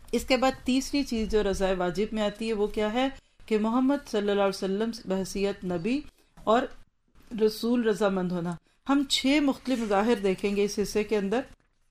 اس کے بعد تیسری چیز جو رضا واجب میں آتی ہے وہ کیا ہے کہ محمد صلی اللہ علیہ وسلم بحیثیت نبی اور رسول رضامند ہونا. ہم 6 مختلف مظاہر دیکھیں گے اس حصے کے اندر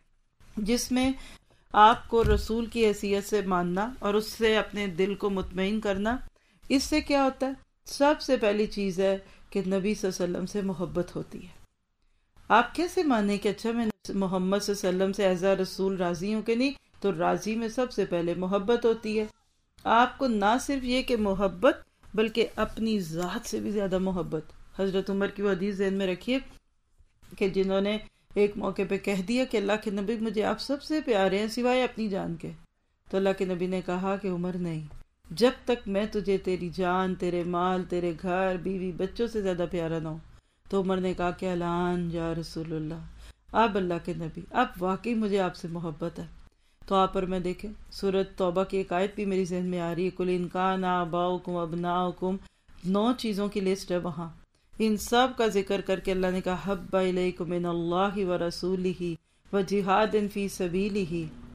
جس میں آپ کو رسول کی حیثیت سے ماننا اور اس سے اپنے دل کو مطمئن کرنا. اس سے کیا ہوتا ہے؟ سب سے پہلی چیز ہے کہ نبی صلی اللہ علیہ وسلم سے محبت ہوتی ہے. آپ کیسے مانیں کہ اچھا میں محمد صلی اللہ علیہ وسلم سے ایز اے رسول راضی ہوں کہ نہیں؟ تو راضی میں سب سے پہلے محبت ہوتی ہے. آپ کو نہ صرف یہ کہ محبت بلکہ اپنی ذات سے بھی زیادہ محبت. حضرت عمر کی وہ حدیث ذہن میں رکھیے کہ جنہوں نے ایک موقع پہ کہہ دیا کہ اللہ کے نبی مجھے آپ سب سے پیارے ہیں سوائے اپنی جان کے، تو اللہ کے نبی نے کہا کہ عمر نہیں، جب تک میں تجھے تیری جان، تیرے مال، تیرے گھر، بیوی، بچوں سے زیادہ پیارا نہ ہوں. تو عمر نے کہا کہ الان یا رسول اللہ، آپ اللہ کے نبی، آپ واقعی مجھے آپ سے محبت ہے. تو آپ پر میں دیکھیں سورۃ توبہ کی ایک آیت بھی میری ذہن میں آ رہی ہے، قل ان کان آباؤکم ابناؤکم، 9 چیزوں کی لسٹ ہے وہاں. ان سب کا ذکر کر کے اللہ نے کہا حب الیکم من اللہ ورسولہ وجہاد فی سبیلہ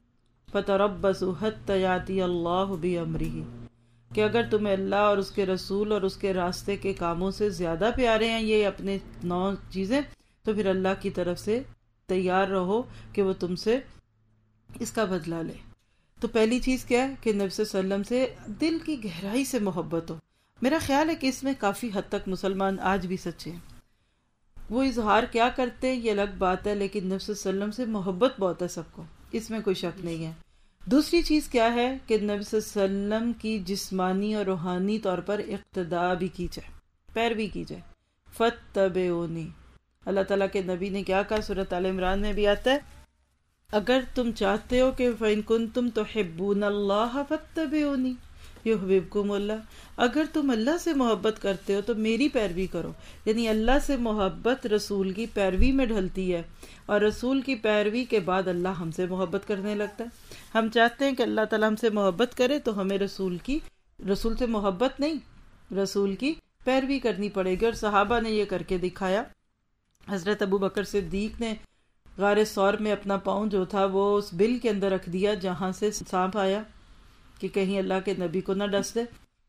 فتربصوا حتی یاتی اللہ بامرہ، کہ اگر تمہیں اللہ اور اس کے رسول اور اس کے راستے کے کاموں سے زیادہ پیارے ہیں یہ اپنے 9 چیزیں، تو پھر اللہ کی طرف سے تیار رہو کہ وہ تم سے اس کا بدلہ لے. تو پہلی چیز کیا ہے کہ نبی صلی اللہ علیہ وسلم سے دل کی گہرائی سے محبت ہو. میرا خیال ہے کہ اس میں کافی حد تک مسلمان آج بھی سچے ہیں. وہ اظہار کیا کرتے ہیں یہ الگ بات ہے، لیکن نبی صلی اللہ علیہ وسلم سے محبت بہت ہے سب کو، اس میں کوئی شک نہیں ہے. دوسری چیز کیا ہے کہ نبی صلی اللہ علیہ وسلم کی جسمانی اور روحانی طور پر اقتداء بھی کی جائے، پیروی کی جائے. فاتبعونی، اللہ تعالیٰ کے نبی نے کیا کہا؟ سورۃ آل عمران میں بھی آتا ہے اگر تم چاہتے ہو کہ فَإِن كُنتُمْ تُحِبُّونَ اللَّهَ فَاتَّبِعُونِي يُحْبِبْكُمُ اللَّهُ، اگر تم اللہ سے محبت کرتے ہو تو میری پیروی کرو. یعنی اللہ سے محبت رسول کی پیروی میں ڈھلتی ہے، اور رسول کی پیروی کے بعد اللہ ہم سے محبت کرنے لگتا ہے. ہم چاہتے ہیں کہ اللہ تعالیٰ ہم سے محبت کرے تو ہمیں رسول سے محبت نہیں، رسول کی پیروی کرنی پڑے گی. اور صحابہ نے یہ کر کے دکھایا. حضرت ابو بکر صدیق نے غار ثور میں اپنا پاؤں جو تھا وہ اس بل کے اندر رکھ دیا جہاں سے سانپ آیا کہ کہیں اللہ کے نبی کو نہ ڈس دے.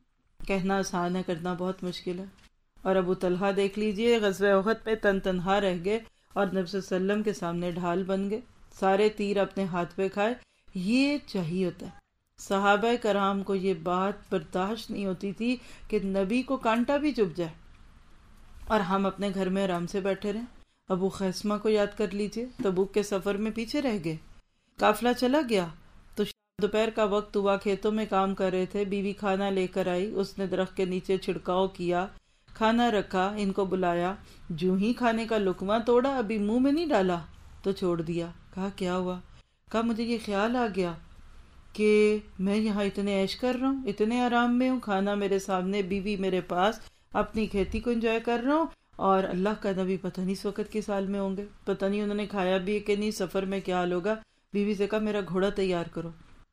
کہنا آسان ہے، کرنا بہت مشکل ہے. اور ابو طلحہ دیکھ لیجئے غزوہ احد پہ تنہا رہ گئے اور نبی صلی اللہ علیہ وسلم کے سامنے ڈھال بن گئے، سارے تیر اپنے ہاتھ پہ کھائے. یہ چاہیے ہوتا ہے. صحابہ کرام کو یہ بات برداشت نہیں ہوتی تھی کہ نبی کو کانٹا بھی چبھ جائے اور ہم اپنے گھر میں آرام سے بیٹھے رہیں. ابو خیسمہ کو یاد کر لیجئے، تبوک کے سفر میں پیچھے رہ گئے، قافلہ چلا گیا تو دوپہر کا وقت ہوا، کھیتوں میں کام کر رہے تھے، بیوی کھانا لے کر آئی، اس نے درخت کے نیچے چھڑکاؤ کیا، کھانا رکھا، ان کو بلایا، جو ہی کھانے کا لقمہ توڑا ابھی منہ میں نہیں ڈالا تو چھوڑ دیا. کہا کیا ہوا؟ کہا مجھے یہ خیال آ گیا کہ میں یہاں اتنے عیش کر رہا ہوں، اتنے آرام میں ہوں، کھانا میرے سامنے، بیوی میرے پاس، اپنی کھیتی کو انجوائے کر رہا ہوں، اور اللہ کا نبی پتہ نہیں اس وقت کس حال میں ہوں گے، پتہ نہیں انہوں نے کھایا بھی کہ نہیں، سفر میں کیا حال ہوگا. بیوی سے کہا میرا گھوڑا تیار کرو،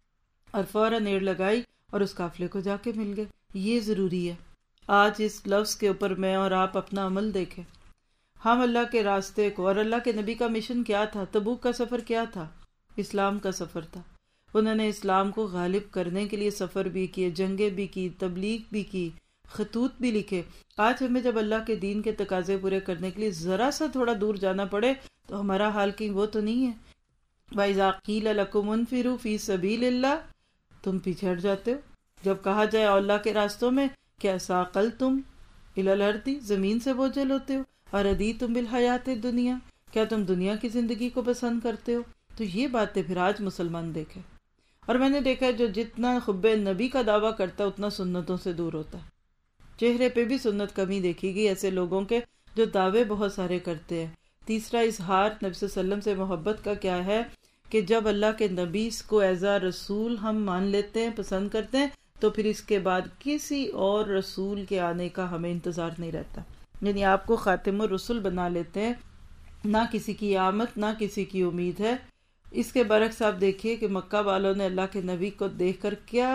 اور فوراً ایڑ لگائی اور اس قافلے کو جا کے مل گئے. یہ ضروری ہے. آج اس لفظ کے اوپر میں اور آپ اپنا عمل دیکھیں. ہم اللہ کے راستے کو، اور اللہ کے نبی کا مشن کیا تھا؟ تبوک کا سفر کیا تھا؟ اسلام کا سفر تھا. انہوں نے اسلام کو غالب کرنے کے لیے سفر بھی کیے، جنگیں بھی کی، تبلیغ بھی کی، خطوط بھی لکھے. آج ہمیں جب اللہ کے دین کے تقاضے پورے کرنے کے لیے ذرا سا تھوڑا دور جانا پڑے تو ہمارا حال کہیں وہ تو نہیں ہے. وَإِذَا قِيلَ لَكُمُ انفروا فِي سَبِيلِ اللَّهِ، تم پیچھے ہٹ جاتے ہو. جب کہا جائے اللہ کے راستوں میں، کیا ثاقلتم إِلَى الْأَرْضِ، زمین سے بوجھل ہوتے ہو، أَرَضِيتُم بِالْحَيَاةِ الدُّنْيَا، کیا تم دنیا کی زندگی کو پسند کرتے ہو. تو یہ باتیں پھر آج مسلمان دیکھے. اور میں نے دیکھا ہے جو جتنا حب نبی کا دعویٰ کرتا ہے اتنا سنتوں سے دور ہوتا ہے. چہرے پہ بھی سنت کمی دیکھی گئی ایسے لوگوں کے جو دعوے بہت سارے کرتے ہیں. تیسرا اظہار نبی صلی اللہ علیہ وسلم سے محبت کا کیا ہے کہ جب اللہ کے نبی کو ایز اے رسول ہم مان لیتے ہیں، پسند کرتے ہیں، تو پھر اس کے بعد کسی اور رسول کے آنے کا ہمیں انتظار نہیں رہتا. یعنی آپ کو خاتم الرسل بنا لیتے ہیں، نہ کسی کی آمد نہ کسی کی امید ہے. اس کے برعکس آپ دیکھیے کہ مکہ والوں نے اللہ کے نبی کو دیکھ کر کیا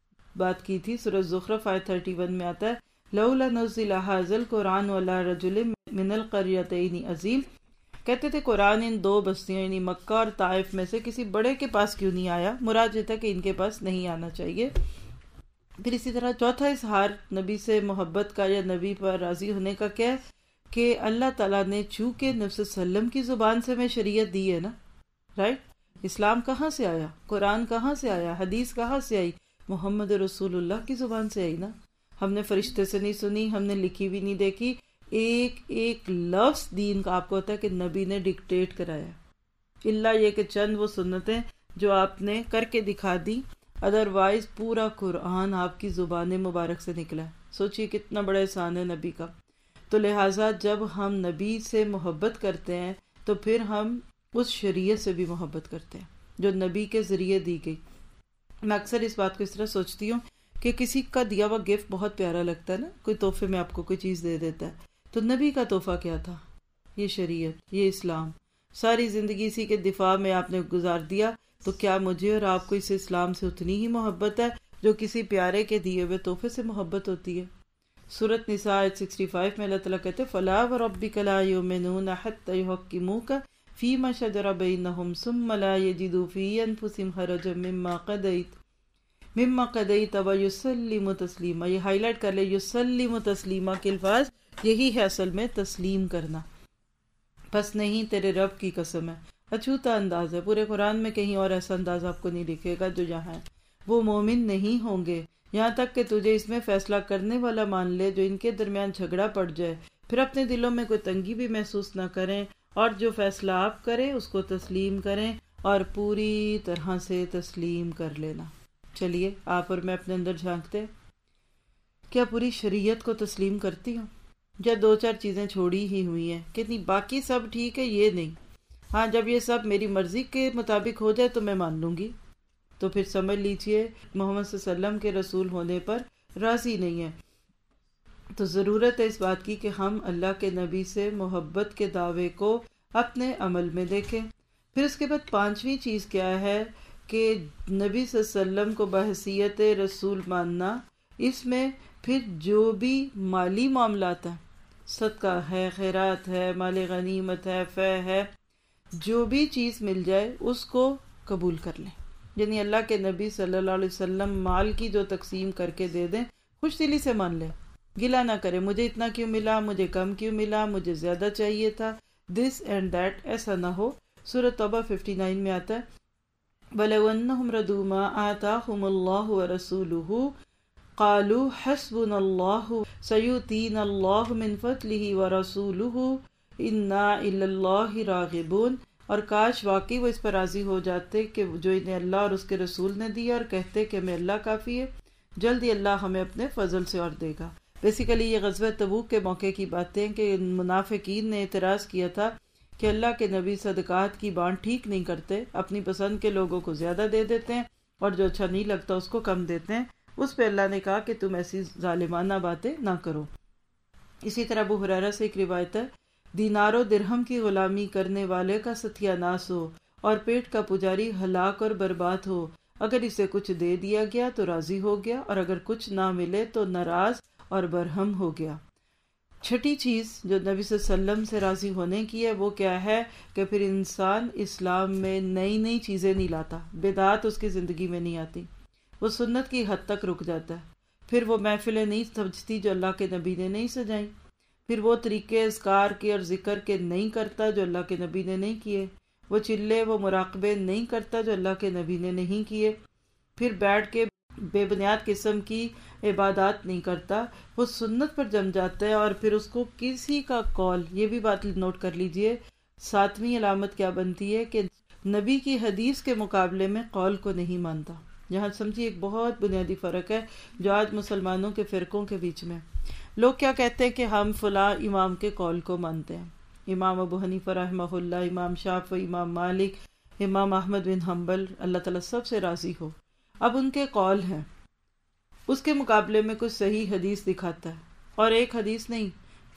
بات کی تھی. سورہ زخرف آیت 31 میں آتا ہے لولا نزل ھذا القرآن علی رجل من القریتین عظیم، کہتے تھے قرآن ان دو بستیوں یعنی مکہ اور طائف میں سے کسی بڑے کے پاس کیوں نہیں آیا، مراد یہ تھا کہ ان کے پاس نہیں آنا چاہیے۔ پھر اسی طرح چوتھا اظہار نبی سے محبت کا یا نبی پر راضی ہونے کا کیا ہے کہ اللہ تعالیٰ نے چونکہ نبی صلی اللہ علیہ وسلم کی زبان سے ہمیں شریعت دی ہے نا، رائٹ، اسلام کہاں سے آیا، قرآن کہاں سے آیا، حدیث کہاں سے آئی، محمد رسول اللہ کی زبان سے آئی نا۔ ہم نے فرشتے سے نہیں سنی، ہم نے لکھی بھی نہیں دیکھی، ایک ایک لفظ دین کا آپ کو ہوتا ہے کہ نبی نے ڈکٹیٹ کرایا، اللہ یہ کہ چند وہ سنتیں جو آپ نے کر کے دکھا دی، ادروائز پورا قرآن آپ کی زبان مبارک سے نکلا ہے۔ سوچئے کتنا بڑا احسان ہے نبی کا۔ تو لہٰذا جب ہم نبی سے محبت کرتے ہیں تو پھر ہم اس شریعت سے بھی محبت کرتے ہیں جو نبی کے ذریعے دی گئی۔ میں اکثر اس بات کو اس طرح سوچتی ہوں کہ کسی کا دیا ہوا گفٹ بہت پیارا لگتا ہے نا، کوئی تحفے میں آپ کو کوئی چیز دے دیتا ہے، تو نبی کا تحفہ کیا تھا؟ یہ شریعت، یہ اسلام، ساری زندگی اسی کے دفاع میں آپ نے گزار دیا۔ تو کیا مجھے اور آپ کو اس اسلام سے اتنی ہی محبت ہے جو کسی پیارے کے دیے ہوئے تحفے سے محبت ہوتی ہے؟ سورۃ نساء 65 میں اللہ تعالیٰ کہتے ہیں فَلَا وَرَبِّكَ لَا يُؤْمِنُونَ حَتَّى يُحَكِّمُوكَ فِي مَا شَجَرَ بَيْنَهُمْ ثُمَّ لَا يَجِدُوا فِي أَنفُسِهِمْ حَرَجًا مِّمَّا قَضَيْتَ وَيُسَلِّمُوا تَسْلِيمًا۔ یہ ہائی لائٹ کر لے، یسلم تسلیما کے الفاظ یہی ہے اصل میں تسلیم کرنا۔ بس نہیں، تیرے رب کی قسم ہے، اچھوتا انداز ہے، پورے قرآن میں کہیں اور ایسا انداز آپ کو نہیں دکھے گا جو یہاں ہے۔ وہ مومن نہیں ہوں گے یہاں تک کہ تجھے اس میں فیصلہ کرنے والا مان لے جو ان کے درمیان جھگڑا پڑ جائے، پھر اپنے دلوں میں کوئی تنگی بھی محسوس نہ کریں، اور جو فیصلہ آپ کریں اس کو تسلیم کریں اور پوری طرح سے تسلیم کر لینا۔ چلیے آپ اور میں اپنے اندر جھانکتے، کیا پوری شریعت کو تسلیم کرتی ہوں یا دو چار چیزیں چھوڑی ہی ہوئی ہیں کہ نہیں باقی سب ٹھیک ہے یہ نہیں، ہاں جب یہ سب میری مرضی کے مطابق ہو جائے تو میں مان لوں گی، تو پھر سمجھ لیجئے محمد صلی اللہ علیہ وسلم کے رسول ہونے پر راضی نہیں ہے۔ تو ضرورت ہے اس بات کی کہ ہم اللہ کے نبی سے محبت کے دعوے کو اپنے عمل میں دیکھیں۔ پھر اس کے بعد پانچویں چیز کیا ہے کہ نبی صلی اللہ علیہ وسلم کو بحیثیت رسول ماننا، اس میں پھر جو بھی مالی معاملات ہیں، صدقہ ہے، خیرات ہے، مال غنیمت ہے، فے ہے، جو بھی چیز مل جائے اس کو قبول کر لیں، یعنی اللہ کے نبی صلی اللہ علیہ وسلم مال کی جو تقسیم کر کے دے دیں خوش دلی سے مان لیں، گلا نہ کریں مجھے اتنا کیوں ملا، مجھے کم کیوں ملا، مجھے زیادہ چاہیے تھا، دس اینڈ دیٹ، ایسا نہ ہو۔ سورۃ توبہ 59 میں آتا ہے وَلَوْ أَنَّهُمْ رَضُوا مَا آتَاهُمُ اللَّهُ وَرَسُولُهُ قَالُوا حَسْبُنَا اللَّهُ سَيُؤْتِينَا اللَّهُ مِنْ فَضْلِهِ وَرَسُولُهُ إِنَّا إِلَى اللَّهِ رَاغِبُونَ۔ اور کاش واقعی وہ اس پر راضی ہو جاتے کہ جو انہیں اللہ اور اس کے رسول نے دیا، اور کہتے کہ ہمیں اللہ کافی ہے، جلدی اللہ ہمیں اپنے فضل سے اور دے گا۔ بیسیکلی یہ غزوہ تبوک کے موقع کی باتیں کہ منافقین نے اعتراض کیا تھا کہ اللہ کے نبی صدقات کی بانٹ ٹھیک نہیں کرتے، اپنی پسند کے لوگوں کو زیادہ دے دیتے ہیں اور جو اچھا نہیں لگتا اس کو کم دیتے ہیں۔ اس پہ اللہ نے کہا کہ تم ایسی ظالمانہ باتیں نہ کرو۔ اسی طرح ابو ہریرہ سے ایک روایت ہے دینار و درہم کی غلامی کرنے والے کا ستیہ ناس ہو اور پیٹ کا پجاری ہلاک اور برباد ہو، اگر اسے کچھ دے دیا گیا تو راضی ہو گیا، اور اگر کچھ نہ ملے تو ناراض اور برہم ہو گیا۔ چھٹی چیز جو نبی صلی اللہ علیہ وسلم سے راضی ہونے کی ہے وہ کیا ہے کہ پھر انسان اسلام میں نئی نئی چیزیں نہیں لاتا، بدعات اس کی زندگی میں نہیں آتی، وہ سنت کی حد تک رک جاتا ہے، پھر وہ محفلیں نہیں سمجھتی جو اللہ کے نبی نے نہیں سجائیں، پھر وہ طریقے اذکار کے اور ذکر کے نہیں کرتا جو اللہ کے نبی نے نہیں کیے، وہ چلے وہ مراقبے نہیں کرتا جو اللہ کے نبی نے نہیں کیے، پھر بیٹھ کے بے بنیاد قسم کی عبادات نہیں کرتا، وہ سنت پر جم جاتا ہے، اور پھر اس کو کسی کا قول، یہ بھی بات نوٹ کر لیجئے، ساتویں علامت کیا بنتی ہے کہ نبی کی حدیث کے مقابلے میں قول کو نہیں مانتا۔ یہاں سمجھیے ایک بہت بنیادی فرق ہے جو آج مسلمانوں کے فرقوں کے بیچ میں۔ لوگ کیا کہتے ہیں کہ ہم فلاں امام کے قول کو مانتے ہیں، امام ابو حنیفہ رحمہ اللہ، امام شافعی، امام مالک، امام احمد بن حنبل، اللہ تعالیٰ سب سے راضی ہو، اب ان کے قول ہیں، اس کے مقابلے میں کچھ صحیح حدیث دکھاتا ہے، اور ایک حدیث نہیں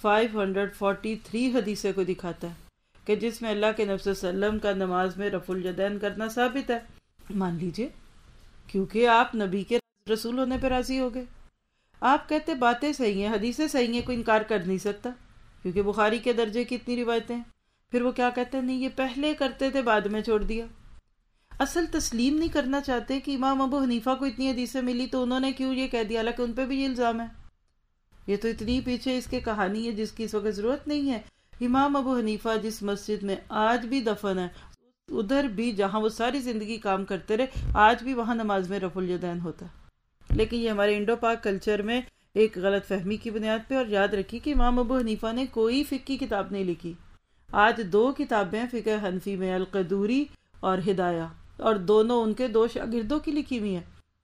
543 حدیثیں کو دکھاتا ہے کہ جس میں اللہ کے نبی صلی اللہ علیہ وسلم کا نماز میں رفع الیدین کرنا ثابت ہے، مان لیجئے، کیونکہ آپ نبی کے رسول ہونے پہ راضی ہو گئے۔ آپ کہتے باتیں صحیح ہیں، حدیثیں صحیح ہیں، کوئی انکار کر نہیں سکتا، کیونکہ بخاری کے درجے کی اتنی روایتیں ہیں، پھر وہ کیا کہتے ہیں، نہیں یہ پہلے کرتے تھے بعد میں چھوڑ دیا. اصل تسلیم نہیں کرنا چاہتے کہ امام ابو حنیفہ کو اتنی حدیثیں ملی تو انہوں نے کیوں یہ کہہ دیا، حالانکہ ان پہ بھی یہ الزام ہے. یہ تو اتنی پیچھے اس کے کہانی ہے جس کی اس وقت ضرورت نہیں ہے. امام ابو حنیفہ جس مسجد میں آج بھی دفن ہے، ادھر بھی جہاں وہ ساری زندگی کام کرتے رہے، آج بھی وہاں نماز میں رفع الیدین ہوتا ہے. لیکن یہ ہمارے انڈو پاک کلچر میں ایک غلط فہمی کی بنیاد پہ. اور یاد رکھیے کہ امام ابو حنیفہ نے کوئی فقہ کی کتاب نہیں لکھی. آج 2 کتابیں فقہ حنفی میں، القدوری اور ہدایہ، اور دونوں ان کے 2 شاگردوں کی لکھی ہوئی ہیں.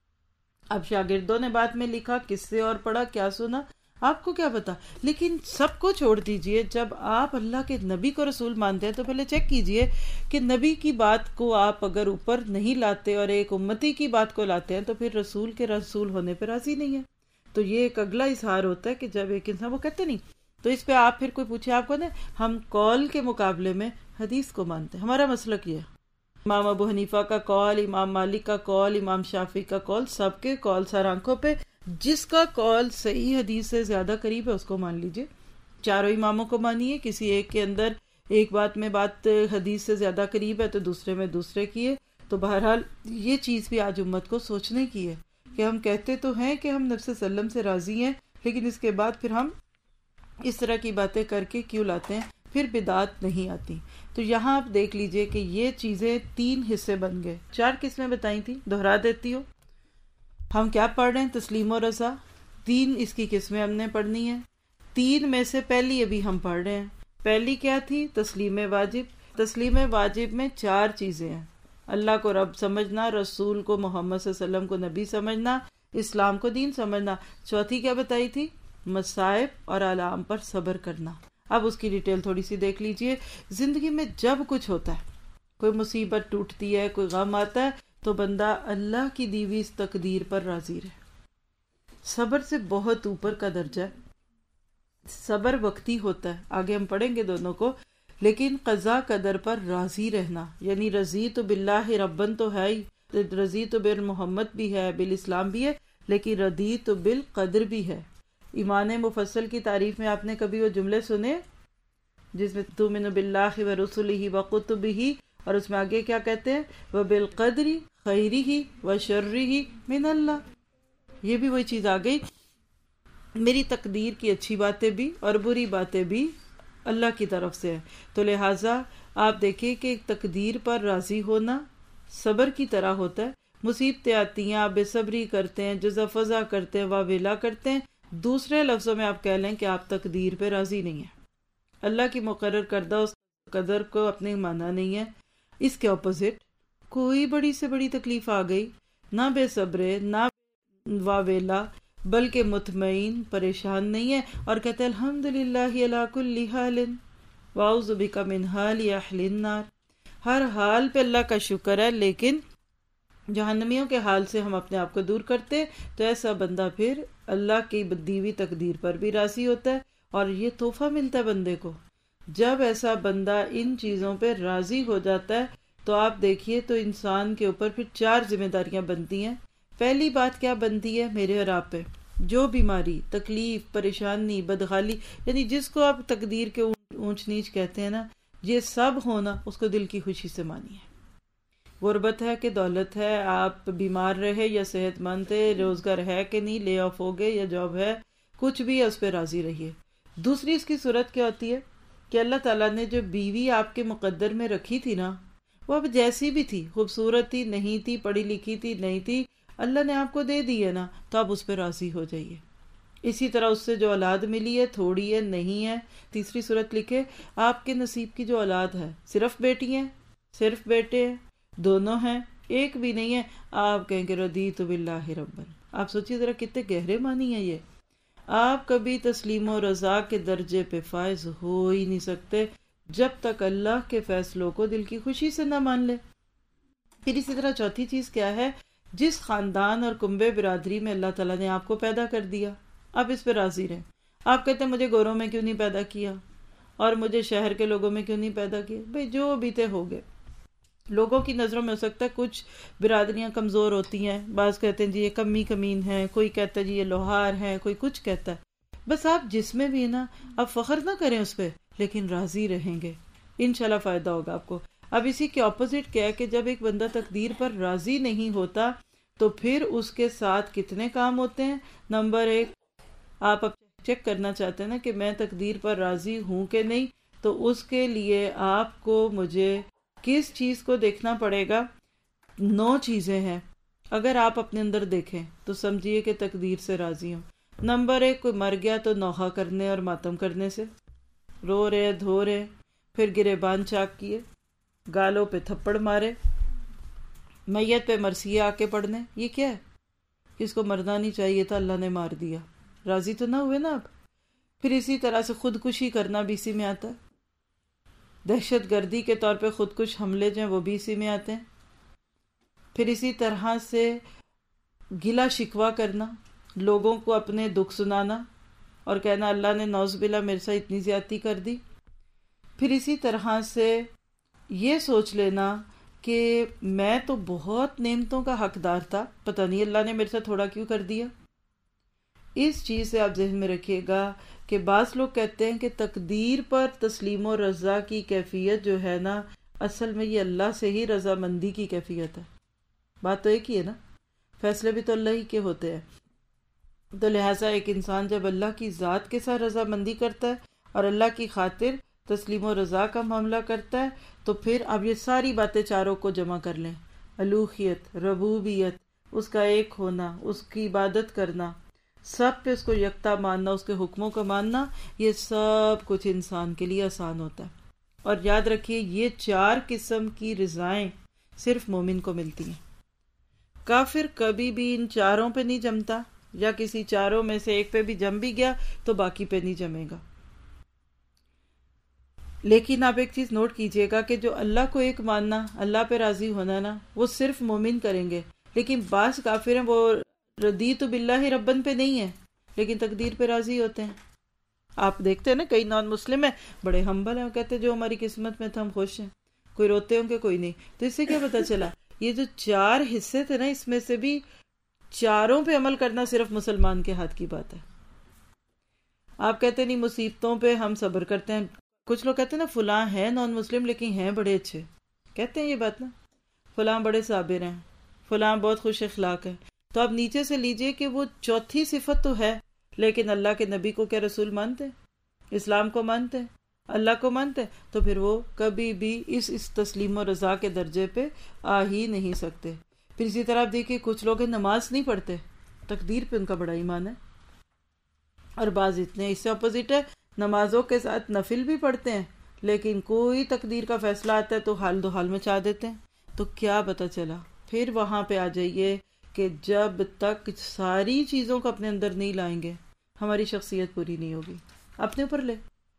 اب شاگردوں نے بعد میں لکھا، کس سے اور پڑھا، کیا سنا، آپ کو کیا پتا. لیکن سب کو چھوڑ دیجئے، جب آپ اللہ کے نبی کو رسول مانتے ہیں تو پہلے چیک کیجئے کہ نبی کی بات کو آپ اگر اوپر نہیں لاتے اور ایک امتی کی بات کو لاتے ہیں تو پھر رسول کے رسول ہونے پہ راضی نہیں ہے. تو یہ ایک اگلا اظہار ہوتا ہے کہ جب ایک انسان، وہ کہتے نہیں. تو اس پہ آپ پھر کوئی پوچھے آپ کو نا، ہم قول کے مقابلے میں حدیث کو مانتے ہیں. ہمارا مسلک یہ ہے، امام ابو حنیفہ کا قول، امام مالک کا قول، امام شافعی کا قول، سب کے قول سر آنکھوں پہ. جس کا قول صحیح حدیث سے زیادہ قریب ہے اس کو مان لیجئے. چاروں اماموں کو مانیے. کسی ایک کے اندر ایک بات میں بات حدیث سے زیادہ قریب ہے تو دوسرے میں دوسرے کی ہے. تو بہرحال یہ چیز بھی آج امت کو سوچنے کی ہے کہ ہم کہتے تو ہیں کہ ہم نبی صلی اللہ علیہ وسلم سے راضی ہیں، لیکن اس کے بعد پھر ہم اس طرح کی باتیں کر کے کیوں لاتے ہیں، پھر بدعت نہیں آتی. تو یہاں آپ دیکھ لیجئے کہ یہ چیزیں 3 حصے بن گئے. 4 قسمیں بتائی تھی، دہرا دیتی ہو. ہم کیا پڑھ رہے ہیں؟ تسلیم و رضا. 3 اس کی قسمیں ہم نے پڑھنی ہیں. 3 میں سے پہلی ابھی ہم پڑھ رہے ہیں. پہلی کیا تھی؟ تسلیم واجب. تسلیم واجب میں 4 چیزیں ہیں: اللہ کو رب سمجھنا، رسول کو محمد صلی اللہ علیہ وسلم کو نبی سمجھنا، اسلام کو دین سمجھنا. چوتھی کیا بتائی تھی؟ مصائب اور آلام پر صبر کرنا. اب اس کی ڈیٹیل تھوڑی سی دیکھ لیجئے. زندگی میں جب کچھ ہوتا ہے، کوئی مصیبت ٹوٹتی ہے، کوئی غم آتا ہے، تو بندہ اللہ کی دی ہوئی اس تقدیر پر راضی رہے. صبر سے بہت اوپر کا درجہ ہے. صبر وقتی ہوتا ہے، آگے ہم پڑھیں گے دونوں کو، لیکن قضا قدر پر راضی رہنا، یعنی رضیت باللہ ربن تو ہے ہی، رضیت بالمحمد بھی ہے، بالاسلام بھی ہے، لیکن رضیت بالقدر بھی ہے. ایمان مفصل کی تعریف میں آپ نے کبھی وہ جملے سنے جس میں تؤمن باللہ ورسلہ وکتبہ، اور اس میں آگے کیا کہتے ہیں؟ وبالقدر خیرہ وشرہ من اللہ. یہ بھی وہی چیز آ گئی، میری تقدیر کی اچھی باتیں بھی اور بری باتیں بھی اللہ کی طرف سے ہیں. تو لہٰذا آپ دیکھیں کہ تقدیر پر راضی ہونا صبر کی طرح ہوتا ہے. مصیبتیں آتی ہیں، آپ بے صبری کرتے ہیں، جزا فضا کرتے ہیں، واویلا کرتے ہیں. دوسرے لفظوں میں آپ کہہ لیں کہ آپ تقدیر پہ راضی نہیں ہیں، اللہ کی مقرر کردہ اس قدر کو اپنے مانا نہیں ہے. اس کے اپوزٹ کوئی بڑی سے بڑی تکلیف آ گئی، نہ بے صبرے نہ واویلا، بلکہ مطمئن، پریشان نہیں ہے، اور کہتے ہیں الحمدللہ علی کل حال واعوذ بک من حال اہل النار. ہر حال پہ اللہ کا شکر ہے، لیکن جہنمیوں کے حال سے ہم اپنے آپ کو دور کرتے. تو ایسا بندہ پھر اللہ کی دی ہوئی تقدیر پر بھی راضی ہوتا ہے، اور یہ تحفہ ملتا ہے بندے کو. جب ایسا بندہ ان چیزوں پہ راضی ہو جاتا ہے تو آپ دیکھیے تو انسان کے اوپر پھر 4 ذمہ داریاں بنتی ہیں. پہلی بات کیا بنتی ہے؟ میرے اور آپ پہ جو بیماری، تکلیف، پریشانی، بدحالی، یعنی جس کو آپ تقدیر کے اونچ نیچ کہتے ہیں نا، یہ سب ہونا اس کو دل کی خوشی سے مانیے. غربت ہے کہ دولت ہے، آپ بیمار رہے یا صحت مند ہے، روزگار ہے کہ نہیں، لے آف ہو گئے یا جاب ہے، کچھ بھی ہے اس پہ راضی رہیے. دوسری اس کی صورت کیا ہوتی ہے کہ اللہ تعالیٰ نے جو بیوی آپ کے مقدر میں رکھی تھی نا، وہ اب جیسی بھی تھی، خوبصورت تھی نہیں تھی، پڑھی لکھی تھی نہیں تھی، اللہ نے آپ کو دے دی ہے نا، تو آپ اس پہ راضی ہو جائیے. اسی طرح اس سے جو اولاد ملی ہے، تھوڑی ہے نہیں ہے. تیسری صورت لکھے آپ کے نصیب کی جو اولاد ہے، صرف بیٹی ہیں، صرف بیٹے ہیں، دونوں ہیں، ایک بھی نہیں ہے، آپ کہیں کہ رضیت باللہ ربن. آپ سوچیے ذرا کتنے گہرے معنی ہے یہ. آپ کبھی تسلیم و رضا کے درجے پہ فائز ہو ہی نہیں سکتے جب تک اللہ کے فیصلوں کو دل کی خوشی سے نہ مان لے. پھر اسی طرح چوتھی چیز کیا ہے؟ جس خاندان اور کنبے برادری میں اللہ تعالیٰ نے آپ کو پیدا کر دیا، آپ اس پہ راضی رہیں. آپ کہتے ہیں مجھے گوروں میں کیوں نہیں پیدا کیا اور مجھے شہر کے لوگوں میں کیوں نہیں پیدا کیا؟ بھئی جو بیتے ہو گئے. لوگوں کی نظروں میں ہو سکتا ہے کچھ برادریاں کمزور ہوتی ہیں، بعض کہتے ہیں جی یہ کمی کمین ہے، کوئی کہتا ہے جی یہ لوہار ہے، کوئی کچھ کہتا ہے. بس آپ جس میں بھی نا، آپ فخر نہ کریں اس پہ، لیکن راضی رہیں گے. انشاءاللہ فائدہ ہوگا آپ کو۔ اب اسی کے اپوزٹ کیا ہے کہ جب ایک بندہ تقدیر پر راضی نہیں ہوتا تو پھر اس کے ساتھ کتنے کام ہوتے ہیں۔ نمبر ایک، آپ اب چیک کرنا چاہتے ہیں نا کہ میں تقدیر پر راضی ہوں کہ نہیں، تو اس کے لیے آپ کو مجھے کس چیز کو دیکھنا پڑے گا؟ 9 چیزیں ہیں، اگر آپ اپنے اندر دیکھیں تو سمجھیے کہ تقدیر سے راضی ہوں۔ نمبر ایک، کوئی مر گیا تو نوحہ کرنے اور ماتم کرنے سے، رو رہے دھو رہے، پھر گریبان چاک کیے، گالوں پہ تھپڑ مارے، میت پہ مرثیے آ کے پڑھنے، یہ کیا ہے؟ کس کو مرنا نہیں چاہیے تھا، اللہ نے مار دیا، راضی تو نہ ہوئے نا آپ۔ پھر اسی طرح سے خودکشی کرنا بھی اسی میں آتا ہے، دہشت گردی کے طور پہ خودکش حملے جو ہیں وہ بھی اسی میں آتے ہیں۔ پھر اسی طرح سے گلا شکوہ کرنا، لوگوں کو اپنے دکھ سنانا اور کہنا اللہ نے نعوذ باللہ میرے ساتھ اتنی زیادتی کر دی۔ پھر اسی طرح سے یہ سوچ لینا کہ میں تو بہت نعمتوں کا حقدار تھا، پتہ نہیں اللہ نے میرے ساتھ تھوڑا کیوں کر دیا۔ اس چیز سے آپ ذہن میں رکھیے گا کہ بعض لوگ کہتے ہیں کہ تقدیر پر تسلیم و رضا کی کیفیت جو ہے نا، اصل میں یہ اللہ سے ہی رضامندی کی کیفیت ہے۔ بات تو ایک ہی ہے نا، فیصلے بھی تو اللہ ہی کے ہوتے ہیں۔ تو لہٰذا ایک انسان جب اللہ کی ذات کے ساتھ رضامندی کرتا ہے اور اللہ کی خاطر تسلیم و رضا کا معاملہ کرتا ہے، تو پھر اب یہ ساری باتیں چاروں کو جمع کر لیں، الوہیت، ربوبیت، اس کا ایک ہونا، اس کی عبادت کرنا، سب پہ اس کو یکتا ماننا، اس کے حکموں کو ماننا، یہ سب کچھ انسان کے لیے آسان ہوتا ہے۔ اور یاد رکھیے یہ 4 قسم کی رضائیں صرف مومن کو ملتی ہیں، کافر کبھی بھی ان چاروں پہ نہیں جمتا، یا کسی چاروں میں سے ایک پہ بھی جم بھی گیا تو باقی پہ نہیں جمے گا۔ لیکن آپ ایک چیز نوٹ کیجئے گا کہ جو اللہ کو ایک ماننا، اللہ پہ راضی ہونا نا، وہ صرف مومن کریں گے، لیکن بعض کافر ہیں وہ رضیت باللہ ربن پہ نہیں ہے لیکن تقدیر پہ راضی ہوتے ہیں۔ آپ دیکھتے ہیں نا کئی نان مسلم ہیں بڑے ہمبل ہیں، وہ کہتے ہیں جو ہماری قسمت میں تھا ہم خوش ہیں، کوئی روتے ہوں گے کوئی نہیں۔ تو اس سے کیا پتا چلا؟ یہ جو 4 حصے تھے نا، اس میں سے بھی 4 پہ عمل کرنا صرف مسلمان کے ہاتھ کی بات ہے۔ آپ کہتے نہیں مصیبتوں پہ ہم صبر کرتے ہیں، کچھ لوگ کہتے ہیں نا فلاں ہیں نان مسلم لیکن ہیں بڑے اچھے، کہتے ہیں یہ بات نا، فلاں بڑے صابر ہیں، فلاں بہت خوش اخلاق ہے۔ تو آپ نیچے سے لیجئے کہ وہ 4تھی صفت تو ہے، لیکن اللہ کے نبی کو کیا رسول مانتے، اسلام کو مانتے، اللہ کو مانتے، تو پھر وہ کبھی بھی اس تسلیم و رضا کے درجے پہ آ ہی نہیں سکتے۔ پھر اسی طرح آپ دیکھیے کچھ لوگ نماز نہیں پڑھتے، تقدیر پہ ان کا بڑا ایمان ہے، اور بعض اتنے اس سے اپوزٹ ہے، نمازوں کے ساتھ نفل بھی پڑھتے ہیں لیکن کوئی تقدیر کا فیصلہ آتا ہے تو حال دو حال مچا دیتے ہیں۔ تو کیا پتا چلا؟ پھر وہاں پہ آ جائیے کہ جب تک ساری چیزوں کو اپنے اندر نہیں لائیں گے ہماری شخصیت پوری نہیں ہوگی۔ اپنے اوپر لے،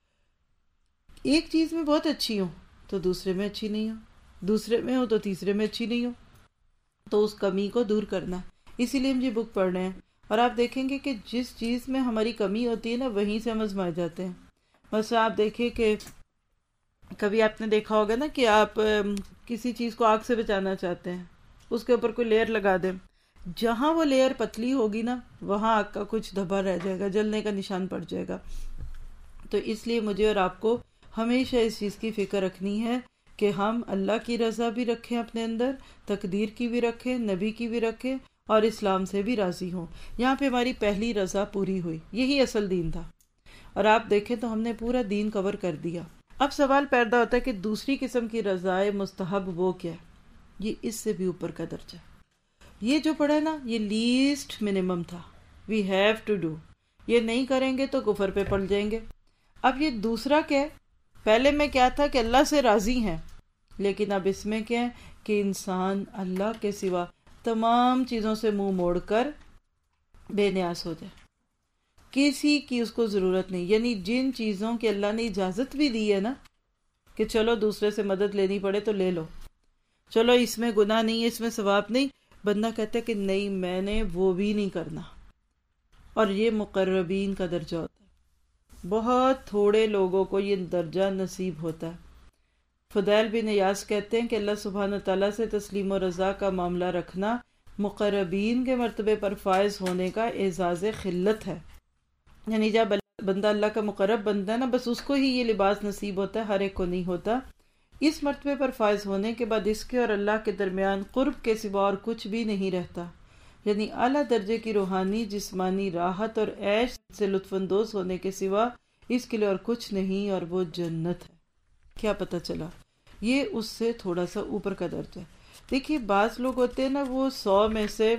ایک چیز میں بہت اچھی ہوں تو دوسرے میں اچھی نہیں ہوں، دوسرے میں ہوں تو تیسرے میں اچھی نہیں ہوں، تو اس کمی کو دور کرنا۔ اسی لیے ہم یہ بک پڑھ رہے ہیں، اور آپ دیکھیں گے کہ جس چیز میں ہماری کمی ہوتی ہے نا وہیں سے ہم آزمائے جاتے ہیں۔ مثلا آپ دیکھیں کہ کبھی آپ نے دیکھا ہوگا نا کہ آپ کسی چیز کو آگ سے بچانا چاہتے ہیں، اس کے اوپر کوئی لیئر لگا دیں، جہاں وہ لیئر پتلی ہوگی نا وہاں آگ کا کچھ دھبا رہ جائے گا، جلنے کا نشان پڑ جائے گا۔ تو اس لیے مجھے اور آپ کو ہمیشہ اس چیز کی فکر رکھنی ہے کہ ہم اللہ کی رضا بھی رکھیں اپنے اندر، تقدیر کی بھی رکھیں، نبی کی بھی رکھیں، اور اسلام سے بھی راضی ہوں۔ یہاں پہ ہماری پہلی رضا پوری ہوئی، یہی اصل دین تھا، اور آپ دیکھیں تو ہم نے پورا دین کور کر دیا۔ اب سوال پیدا ہوتا ہے کہ دوسری قسم کی رضائے مستحب وہ کیا ہے؟ یہ اس سے بھی اوپر کا درجہ، یہ جو پڑھا ہے نا یہ لیسٹ منیمم تھا، وی ہیو ٹو ڈو، یہ نہیں کریں گے تو کفر پہ پڑ جائیں گے۔ اب یہ دوسرا کیا ہے؟ پہلے میں کیا تھا کہ اللہ سے راضی ہیں، لیکن اب اس میں کیا ہے کہ انسان اللہ کے سوا تمام چیزوں سے منہ موڑ کر بے نیاز ہو جائے، کسی کی اس کو ضرورت نہیں، یعنی جن چیزوں کی اللہ نے اجازت بھی دی ہے نا کہ چلو دوسرے سے مدد لینی پڑے تو لے لو، چلو اس میں گناہ نہیں ہے، اس میں ثواب نہیں، بندہ کہتا ہے کہ نہیں میں نے وہ بھی نہیں کرنا، اور یہ مقربین کا درجہ ہوتا ہے، بہت تھوڑے لوگوں کو یہ درجہ نصیب ہوتا ہے۔ فضیل بن ایاز کہتے ہیں کہ اللہ سبحانہ تعالیٰ سے تسلیم و رضا کا معاملہ رکھنا مقربین کے مرتبے پر فائز ہونے کا اعزاز خلت ہے، یعنی جب اللہ بندہ اللہ کا مقرب بندہ ہے نا، بس اس کو ہی یہ لباس نصیب ہوتا ہے، ہر ایک کو نہیں ہوتا۔ اس مرتبے پر فائز ہونے کے بعد اس کے اور اللہ کے درمیان قرب کے سوا اور کچھ بھی نہیں رہتا، یعنی اعلیٰ درجے کی روحانی جسمانی راحت اور عیش سے لطف اندوز ہونے کے سوا اس کے لیے اور کچھ نہیں، اور وہ جنت ہے۔ کیا پتہ چلا؟ یہ اس سے تھوڑا سا اوپر کا درجہ ہے۔ دیکھیے بعض لوگ ہوتے ہیں نا، وہ 100 میں سے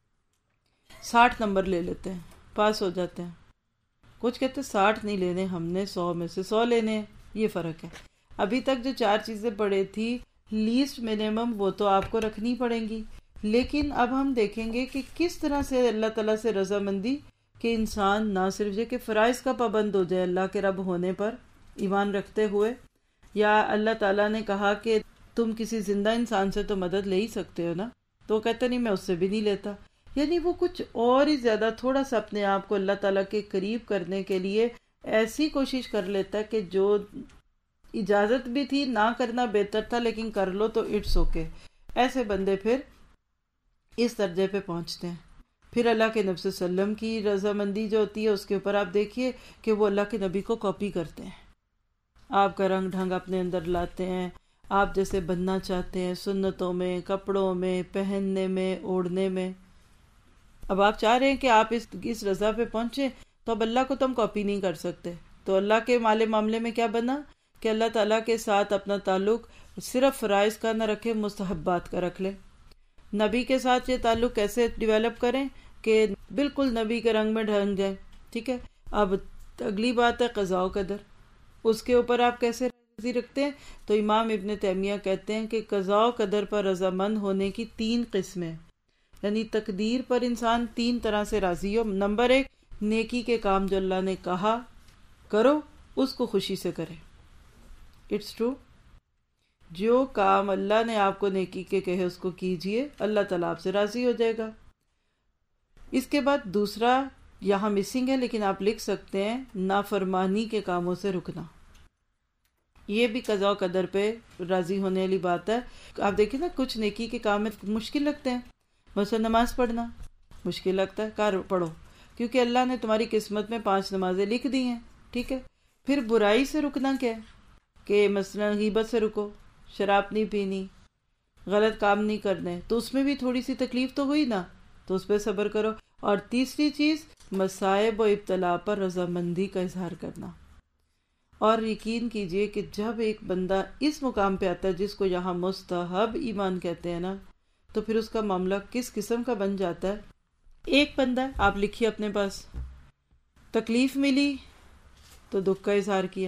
60 نمبر لے لیتے ہیں، پاس ہو جاتے ہیں۔ کچھ کہتے ہیں 60 نہیں لینے ہم نے، 100 میں سے 100 لینے ہیں۔ یہ فرق ہے۔ ابھی تک جو 4 چیزیں پڑھی تھی لیسٹ منیمم، وہ تو آپ کو رکھنی پڑیں گی، لیکن اب ہم دیکھیں گے کہ کس طرح سے اللہ تعالیٰ سے رضامندی کہ انسان نہ صرف یہ کہ فرائض کا پابند ہو جائے اللہ کے رب ہونے پر ایمان رکھتے ہوئے، یا اللہ تعالیٰ نے کہا کہ تم کسی زندہ انسان سے تو مدد لے ہی سکتے ہو نا، تو وہ کہتا نہیں میں اس سے بھی نہیں لیتا، یعنی وہ کچھ اور ہی زیادہ تھوڑا سا اپنے آپ کو اللہ تعالیٰ کے قریب کرنے کے لیے ایسی کوشش کر لیتا ہے کہ جو اجازت بھی تھی نہ کرنا بہتر تھا لیکن کر لو تو اٹس اوکے۔ ایسے بندے پھر اس درجے پہ پہنچتے ہیں۔ پھر اللہ کے نبی صلی اللہ علیہ وسلم کی رضامندی جو ہوتی ہے اس کے اوپر آپ دیکھیے کہ وہ اللہ کے نبی کو کاپی کرتے ہیں، آپ کا رنگ ڈھنگ اپنے اندر لاتے ہیں، آپ جیسے بننا چاہتے ہیں سنتوں میں، کپڑوں میں، پہننے میں، اوڑھنے میں۔ اب آپ چاہ رہے ہیں کہ آپ اس رضا پہ پہنچیں، تو اب اللہ کو تو ہم کاپی نہیں کر سکتے، تو اللہ کے معاملے میں کیا بنا کہ اللہ تعالیٰ کے ساتھ اپنا تعلق صرف فرائض کا نہ رکھے، مستحبات کا رکھ لیں۔ نبی کے ساتھ یہ تعلق کیسے ڈیولپ کریں کہ بالکل نبی کے رنگ میں ڈھنگ جائیں، ٹھیک ہے۔ اب اگلی بات ہے قضاء و قدر، اس کے اوپر آپ کیسے راضی رکھتے ہیں؟ تو امام ابن تیمیہ کہتے ہیں کہ قضاء و قدر پر رضامند ہونے کی 3 قسمیں، یعنی تقدیر پر انسان 3 طرح سے راضی ہو۔ نمبر 1، نیکی کے کام جو اللہ نے کہا کرو اس کو خوشی سے کرے، اٹس ٹرو، جو کام اللہ نے آپ کو نیکی کے کہے اس کو کیجئے، اللہ تعالیٰ آپ سے راضی ہو جائے گا۔ اس کے بعد دوسرا یہاں مسنگ ہے لیکن آپ لکھ سکتے ہیں، نافرمانی کے کاموں سے رکنا، یہ بھی قضاء و قدر پہ راضی ہونے والی بات ہے۔ آپ دیکھیں نا کچھ نیکی کے کام میں مشکل لگتے ہیں، مثلا نماز پڑھنا مشکل لگتا ہے، پڑھو کیونکہ اللہ نے تمہاری قسمت میں 5 نمازیں لکھ دی ہیں، ٹھیک ہے۔ پھر برائی سے رکنا کیا ہے کہ مثلا غیبت سے رکو، شراب نہیں پینی، غلط کام نہیں کرنے، تو اس میں بھی تھوڑی سی تکلیف تو ہوئی نا، تو اس پہ صبر کرو۔ اور تیسری چیز مصائب و ابتلا پر رضامندی کا اظہار کرنا۔ اور یقین کیجئے کہ جب ایک بندہ اس مقام پہ آتا ہے جس کو یہاں مستحب ایمان کہتے ہیں نا، تو پھر اس کا معاملہ کس قسم کا بن جاتا ہے۔ ایک بندہ آپ لکھیے اپنے پاس، تکلیف ملی تو دکھ کا اظہار کیا،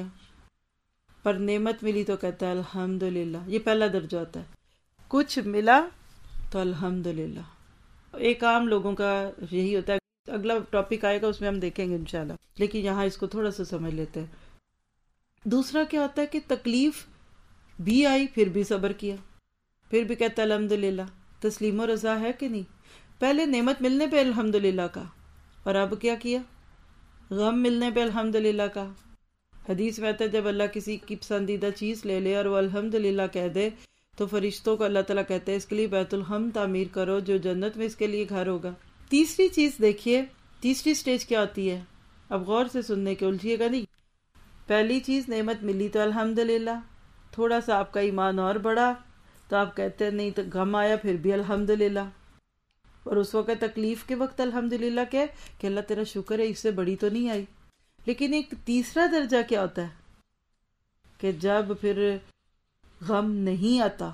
پر نعمت ملی تو کہتا ہے الحمدللہ، یہ پہلا درجہ ہوتا ہے، کچھ ملا تو الحمدللہ۔ ایک عام لوگوں کا یہی ہوتا ہے، اگلا ٹاپک آئے گا اس میں ہم دیکھیں گے انشاءاللہ، لیکن یہاں اس کو تھوڑا سا سمجھ لیتے ہیں۔ دوسرا کیا ہوتا ہے کہ تکلیف بھی آئی پھر بھی صبر کیا، پھر بھی کہتا ہے الحمدللہ۔ تسلیم و رضا ہے کہ نہیں؟ پہلے نعمت ملنے پہ الحمدللہ کا، اور اب کیا کیا؟ غم ملنے پہ الحمدللہ کا۔ حدیث میں آتا ہے جب اللہ کسی کی پسندیدہ چیز لے لے اور وہ الحمدللہ کہہ دے تو فرشتوں کو اللہ تعالیٰ کہتے ہیں اس کے لیے بیت الحمد تعمیر کرو جو جنت میں اس کے لیے گھر ہوگا۔ تیسری چیز دیکھیے، تیسری سٹیج کیا ہوتی ہے، اب غور سے سننے کے، الجھیے گا نہیں۔ پہلی چیز نعمت ملی تو الحمدللہ، تھوڑا سا آپ کا ایمان اور بڑھا تو آپ کہتے ہیں نہیں، تو غم آیا پھر بھی الحمدللہ، اور اس وقت تکلیف کے وقت الحمدللہ کہ اللہ تیرا شکر ہے اس سے بڑی تو نہیں آئی۔ لیکن ایک تیسرا درجہ کیا ہوتا ہے کہ جب پھر غم نہیں آتا،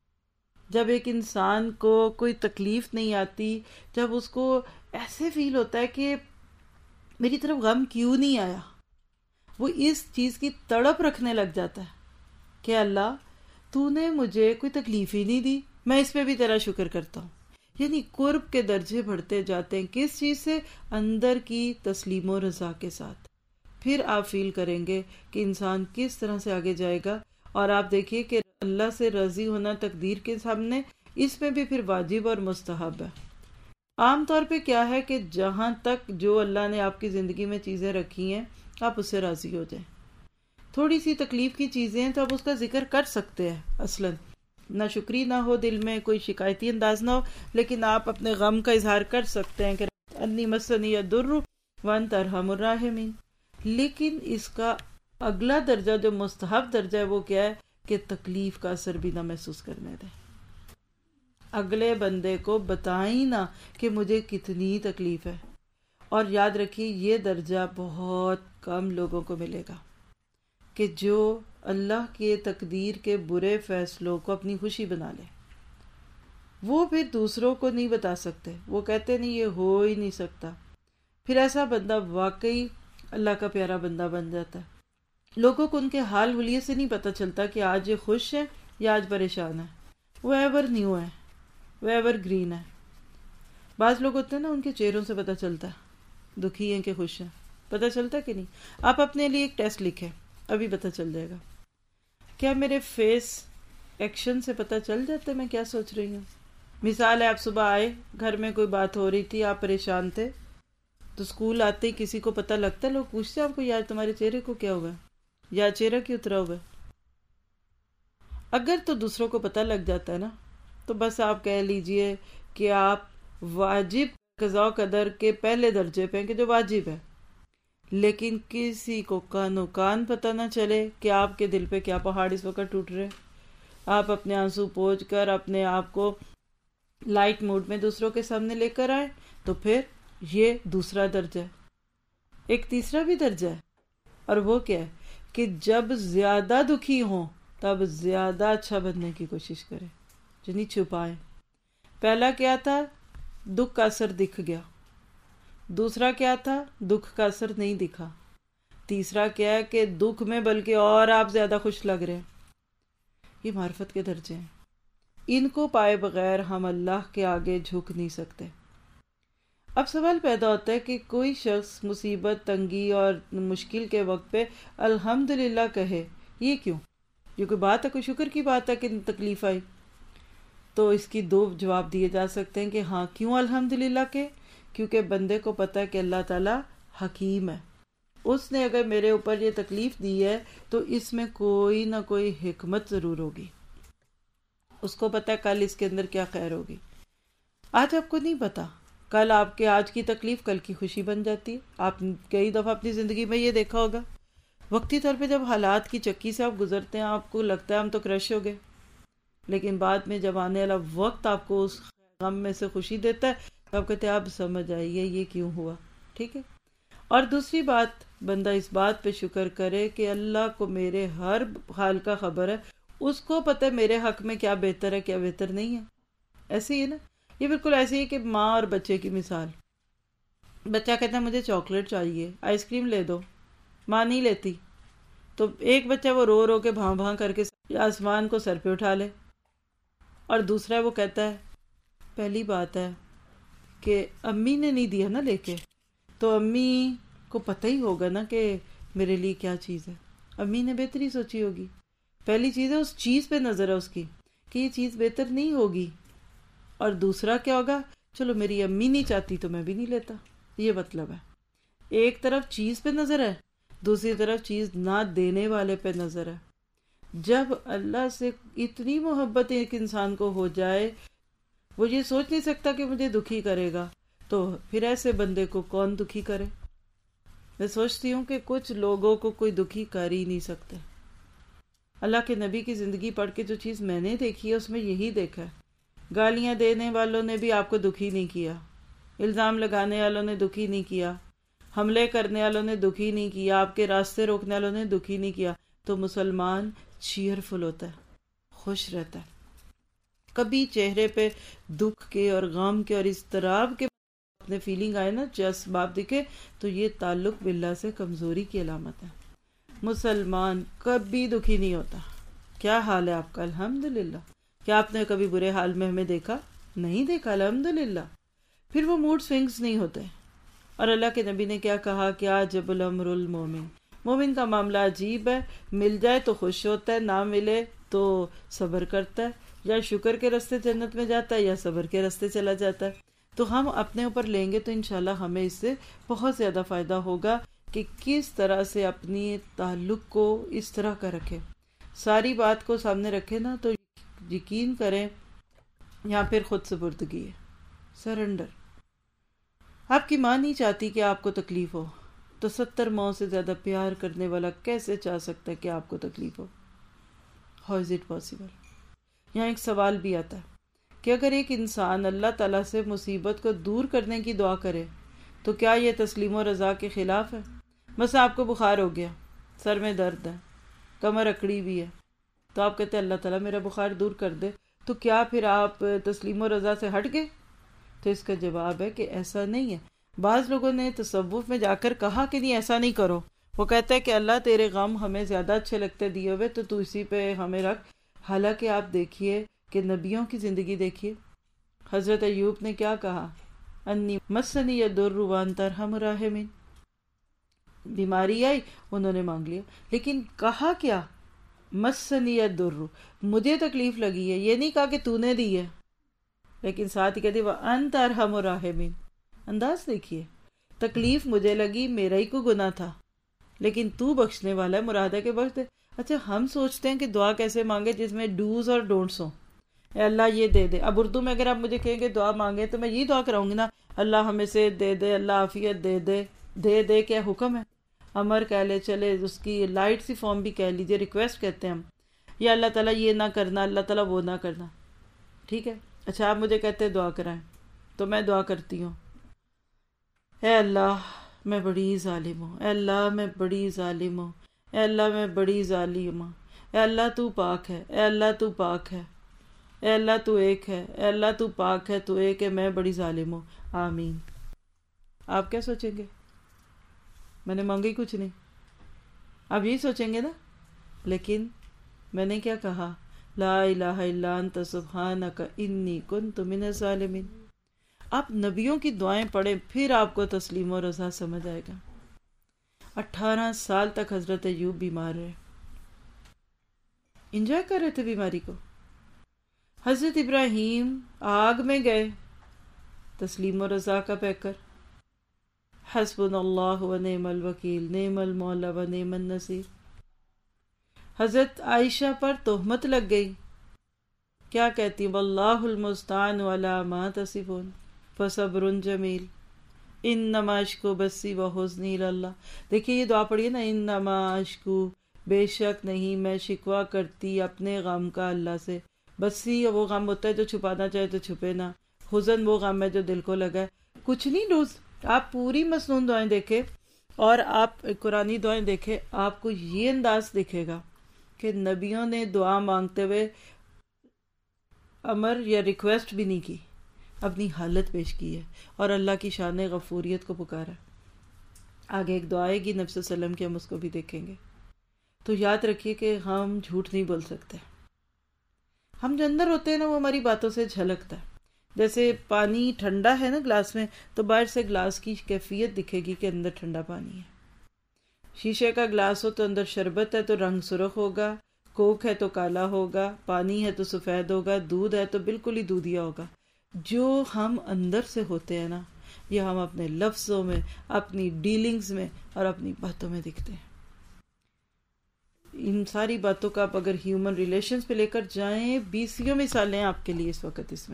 جب ایک انسان کو کوئی تکلیف نہیں آتی، جب اس کو ایسے فیل ہوتا ہے کہ میری طرف غم کیوں نہیں آیا، وہ اس چیز کی تڑپ رکھنے لگ جاتا ہے کہ اللہ تو نے مجھے کوئی تکلیف ہی نہیں دی، میں اس پہ بھی تیرا شکر کرتا ہوں۔ یعنی قرب کے درجے بڑھتے جاتے ہیں، کس چیز سے؟ اندر کی تسلیم و رضا کے ساتھ۔ پھر آپ فیل کریں گے کہ انسان کس طرح سے آگے جائے گا، اور آپ دیکھیے کہ اللہ سے راضی ہونا تقدیر کے سامنے اس میں بھی پھر واجب اور مستحب ہے۔ عام طور پہ کیا ہے کہ جہاں تک جو اللہ نے آپ کی زندگی میں چیزیں رکھی ہیں آپ اس سے راضی ہو جائیں۔ تھوڑی سی تکلیف کی چیزیں ہیں تو آپ اس کا ذکر کر سکتے ہیں، اصلاً نہ شکری نہ ہو دل میں، کوئی شکایتی انداز نہ ہو، لیکن آپ اپنے غم کا اظہار کر سکتے ہیں کہ انی مسنی الضر وانت ارحم الراحمین۔ لیکن اس کا اگلا درجہ جو مستحب درجہ ہے وہ کیا ہے کہ تکلیف کا اثر بھی نہ محسوس کرنے دیں، اگلے بندے کو بتائیں نہ کہ مجھے کتنی تکلیف ہے۔ اور یاد رکھیے یہ درجہ بہت کم لوگوں کو ملے گا کہ جو اللہ کے تقدیر کے برے فیصلوں کو اپنی خوشی بنا لے۔ وہ پھر دوسروں کو نہیں بتا سکتے، وہ کہتے نہیں یہ ہو ہی نہیں سکتا۔ پھر ایسا بندہ واقعی اللہ کا پیارا بندہ بن جاتا ہے۔ لوگوں کو ان کے حال حلیے سے نہیں پتہ چلتا کہ آج یہ خوش ہے یا آج پریشان ہے، وہ ایور نیو ہے، وہ ایور گرین ہے۔ بعض لوگ ہوتے ہیں نا ان کے چہروں سے پتہ چلتا ہے دکھی ہیں کہ خوش ہیں، پتہ چلتا ہے کہ نہیں؟ آپ اپنے لیے ایک ٹیسٹ لکھیں، ابھی پتہ چل جائے گا۔ کیا میرے فیس ایکشن سے پتہ چل جاتا ہے میں کیا سوچ رہی ہوں؟ مثال ہے، آپ صبح آئے، گھر میں کوئی بات ہو رہی تھی، آپ پریشان تھے، تو اسکول آتے ہی کسی کو پتہ لگتا ہے، لوگ پوچھتے ہیں آپ کو یار تمہارے چہرے کو کیا ہوا ہے، یا چہرہ کیوں اترا ہوا ہے؟ اگر تو دوسروں کو پتہ لگ جاتا ہے نا، تو بس آپ کہہ لیجئے کہ آپ واجب قضاء و قدر کے پہلے درجے پہ ہیں کہ جو واجب ہے، لیکن کسی کو کانوں کان پتہ نہ چلے کہ آپ کے دل پہ کیا پہاڑ اس وقت ٹوٹ رہے۔ آپ اپنے آنسو پوچھ کر اپنے آپ کو لائٹ موڈ میں دوسروں کے سامنے لے کر آئے، تو پھر یہ دوسرا درجہ ہے۔ ایک تیسرا بھی درجہ ہے، اور وہ کیا ہے کہ جب زیادہ دکھی ہوں تب زیادہ اچھا بننے کی کوشش کریں، جنہیں چھپائیں۔ پہلا کیا تھا؟ دکھ کا اثر دکھ گیا۔ دوسرا کیا تھا؟ دکھ کا اثر نہیں دکھا۔ تیسرا کیا ہے کہ دکھ میں بلکہ اور آپ زیادہ خوش لگ رہے ہیں۔ یہ معرفت کے درجے ہیں، ان کو پائے بغیر ہم اللہ کے آگے جھک نہیں سکتے۔ اب سوال پیدا ہوتا ہے کہ کوئی شخص مصیبت، تنگی اور مشکل کے وقت پہ الحمدللہ کہے، یہ کیوں؟ یہ کوئی بات ہے، کوئی شکر کی بات ہے کہ تکلیف آئی؟ تو اس کی دو جواب دیے جا سکتے ہیں کہ ہاں، کیوں الحمدللہ کہ کیونکہ بندے کو پتہ ہے کہ اللہ تعالیٰ حکیم ہے، اس نے اگر میرے اوپر یہ تکلیف دی ہے تو اس میں کوئی نہ کوئی حکمت ضرور ہوگی، اس کو پتہ ہے کل اس کے اندر کیا خیر ہوگی۔ آج آپ کو نہیں پتا، کل آپ کے آج کی تکلیف کل کی خوشی بن جاتی ہے۔ آپ کئی دفعہ اپنی زندگی میں یہ دیکھا ہوگا، وقتی طور پہ جب حالات کی چکی سے آپ گزرتے ہیں آپ کو لگتا ہے ہم تو کرش ہو گئے، لیکن بعد میں جب آنے والا وقت آپ کو اس غم میں سے خوشی دیتا ہے تو آپ کہتے ہیں اب سمجھ آئیے یہ کیوں ہوا، ٹھیک ہے۔ اور دوسری بات، بندہ اس بات پہ شکر کرے کہ اللہ کو میرے ہر حال کا خبر ہے، اس کو پتہ ہے میرے حق میں کیا بہتر ہے کیا بہتر نہیں ہے۔ ایسے ہی ہے نا، یہ بالکل ایسے ہی کہ ماں اور بچے کی مثال۔ بچہ کہتا ہے مجھے چاکلیٹ چاہیے، آئس کریم لے دو، ماں نہیں لیتی، تو ایک بچہ وہ رو رو کے بھاں بھاں کر کے آسمان کو سر پہ اٹھا لے، اور دوسرا وہ کہتا ہے، پہلی بات ہے کہ امی نے نہیں دیا نا لے کے، تو امی کو پتہ ہی ہوگا نا کہ میرے لیے کیا چیز ہے، امی نے بہتری سوچی ہوگی۔ پہلی چیز ہے اس چیز پہ نظر ہے اس کی کہ یہ چیز بہتر نہیں ہوگی، اور دوسرا کیا ہوگا، چلو میری امی نہیں چاہتی تو میں بھی نہیں لیتا۔ یہ مطلب ہے ایک طرف چیز پہ نظر ہے، دوسری طرف چیز نہ دینے والے پہ نظر ہے۔ جب اللہ سے اتنی محبت ایک انسان کو ہو جائے، وہ یہ سوچ نہیں سکتا کہ مجھے دکھی کرے گا، تو پھر ایسے بندے کو کون دکھی کرے؟ میں سوچتی ہوں کہ کچھ لوگوں کو کوئی دکھی کر ہی نہیں سکتے۔ اللہ کے نبی کی زندگی پڑھ کے جو چیز میں نے دیکھی ہے اس میں یہی دیکھا ہے، گالیاں دینے والوں نے بھی آپ کو دکھی نہیں کیا، الزام لگانے والوں نے دکھی نہیں کیا، حملے کرنے والوں نے دکھی نہیں کیا، آپ کے راستے روکنے والوں نے دکھی نہیں کیا۔ تو مسلمان چیئرفل ہوتا ہے، خوش رہتا ہے، کبھی چہرے پہ دکھ کے اور غم کے اور اضطراب کے اپنے فیلنگ آئے نا، اسباب دکھے، تو یہ تعلق باللہ سے کمزوری کی علامت ہے۔ مسلمان کبھی دکھی نہیں ہوتا۔ کیا حال ہے آپ کا؟ الحمدللہ۔ کیا آپ نے کبھی برے حال میں ہمیں دیکھا؟ نہیں دیکھا، الحمدللہ۔ پھر وہ موڈ سوئنگز نہیں ہوتے۔ اور اللہ کے نبی نے کیا کہا، کیا جب الامر المومن، مومن کا معاملہ عجیب ہے، مل جائے تو خوش ہوتا ہے، نہ ملے تو صبر کرتا ہے، یا شکر کے راستے جنت میں جاتا ہے یا صبر کے راستے چلا جاتا ہے۔ تو ہم اپنے اوپر لیں گے تو انشاءاللہ ہمیں اس سے بہت زیادہ فائدہ ہوگا کہ کس طرح سے اپنی تعلق کو اس طرح کا رکھیں، ساری بات کو سامنے رکھیں نا، تو یقین کریں یہاں پھر خود سپردگی ہے، سرنڈر۔ آپ کی ماں نہیں چاہتی کہ آپ کو تکلیف ہو، تو 70 ماؤں سے زیادہ پیار کرنے والا کیسے چاہ سکتا ہے کہ آپ کو تکلیف ہو؟ How is it possible؟ یہاں ایک سوال بھی آتا ہے کہ اگر ایک انسان اللہ تعالیٰ سے مصیبت کو دور کرنے کی دعا کرے تو کیا یہ تسلیم و رضا کے خلاف ہے؟ مثلا آپ کو بخار ہو گیا، سر میں درد ہے، کمر اکڑی بھی ہے، تو آپ کہتے ہیں اللہ تعالیٰ میرا بخار دور کر دے، تو کیا پھر آپ تسلیم و رضا سے ہٹ گئے؟ تو اس کا جواب ہے کہ ایسا نہیں ہے۔ بعض لوگوں نے تصوف میں جا کر کہا کہ نہیں ایسا نہیں کرو، وہ کہتا ہے کہ اللہ تیرے غم ہمیں زیادہ اچھے لگتے دیے ہوئے تو اسی پہ ہمیں رکھ۔ حالانکہ آپ دیکھیے کہ نبیوں کی زندگی دیکھیے، حضرت ایوب نے کیا کہا؟ انی مسنی الضر وانت ارحم الراحمین، بیماری آئی انہوں نے مانگ لیا، لیکن کہا کیا؟ مسنی الضر، مجھے تکلیف لگی ہے، یہ نہیں کہا کہ تو نے دی ہے، لیکن ساتھ ہی کہتے وانت ارحم الراحمین۔ انداز دیکھیے، تکلیف مجھے لگی، میرا ہی کو گناہ تھا، لیکن تو بخشنے والا ہے، مراد ہے کہ بخش دے۔ اچھا ہم سوچتے ہیں کہ دعا کیسے مانگے جس میں ڈوز اور ڈونٹس ہوں، اے اللہ یہ دے دے۔ اب اردو میں اگر آپ مجھے کہیں گے دعا مانگے تو میں یہی دعا کراؤں گی نا، اللہ ہمیں سے دے دے، اللہ عافیت دے دے، دے دے کیا حکم ہے؟ امر کہہ لے، چلے اس کی لائٹ سی فارم بھی کہہ لیجیے، ریکویسٹ کہتے ہیں ہم، یا اللہ تعالیٰ یہ نہ کرنا، اللہ تعالیٰ وہ نہ کرنا، ٹھیک ہے۔ اچھا آپ مجھے کہتے ہیں دعا کرائیں تو میں دعا کرتی ہوں، اے اللہ میں بڑی ظالم ہوں، اے اللہ میں بڑی ظالم ہوں، اے اللہ میں بڑی ظالم ہوں، اے اللہ تو پاک ہے، اے اللہ تو پاک ہے، اے اللہ تو ایک ہے، اے اللہ تو پاک ہے، تو ایک ہے، میں بڑی ظالم ہوں، آمین۔ آپ کیا سوچیں گے؟ میں نے مانگی کچھ نہیں، آپ یہی سوچیں گے نا۔ لیکن میں نے کیا کہا؟ لا الہ الا انت سبحانک انی کنت من الظالمین۔ آپ نبیوں کی دعائیں پڑھیں، پھر آپ کو تسلیم و رضا سمجھ آئے گا۔ 18 سال تک حضرت ایوب بیمار رہے، انجوائے کر رہے تھے بیماری کو۔ حضرت ابراہیم آگ میں گئے، تسلیم و رضا کا پیکر، حسبنا اللہ و نعم الوکیل، نعم المولا و نعم النصیر۔ حضرت عائشہ پر تہمت لگ گئی، کیا کہتی؟ واللہ المستعان علی ما تصفون فصبر جمیل انما اشکو بسی و حزنی اللہ۔ دیکھیے یہ دعا پڑھیے نا، انما اشکو، بے شک نہیں میں شکوہ کرتی اپنے غم کا اللہ سے، بسی وہ غم ہوتا ہے جو چھپانا چاہے تو چھپے نا، حزن وہ غم ہے جو دل کو لگا ہے۔ کچھ نہیں ڈوز، آپ پوری مسنون دعائیں دیکھیں اور آپ قرآنی دعائیں دیکھیں، آپ کو یہ انداز دکھے گا کہ نبیوں نے دعا مانگتے ہوئے امر یا ریکویسٹ بھی نہیں کی، اپنی حالت پیش کی ہے اور اللہ کی شان غفوریت کو پکارا۔ آگے ایک دعا آئے گی نبی صلی اللہ علیہ وسلم کی، ہم اس کو بھی دیکھیں گے۔ تو یاد رکھیے کہ ہم جھوٹ نہیں بول سکتے، ہم جو اندر ہوتے ہیں نا وہ ہماری باتوں سے جھلکتا ہے۔ جیسے پانی ٹھنڈا ہے نا گلاس میں، تو باہر سے گلاس کی کیفیت دکھے گی کہ اندر ٹھنڈا پانی ہے۔ شیشے کا گلاس ہو تو اندر شربت ہے تو رنگ سرخ ہوگا، کوک ہے تو کالا ہوگا، پانی ہے تو سفید ہوگا، دودھ ہے تو بالکل ہی دودھیا ہوگا۔ جو ہم اندر سے ہوتے ہیں نا، یہ ہم اپنے لفظوں میں، اپنی ڈیلنگز میں اور اپنی باتوں میں دکھتے ہیں۔ ان ساری باتوں کا آپ اگر ہیومن ریلیشنز پہ لے کر جائیں، 20 مثالیں آپ کے لیے اس وقت اس میں،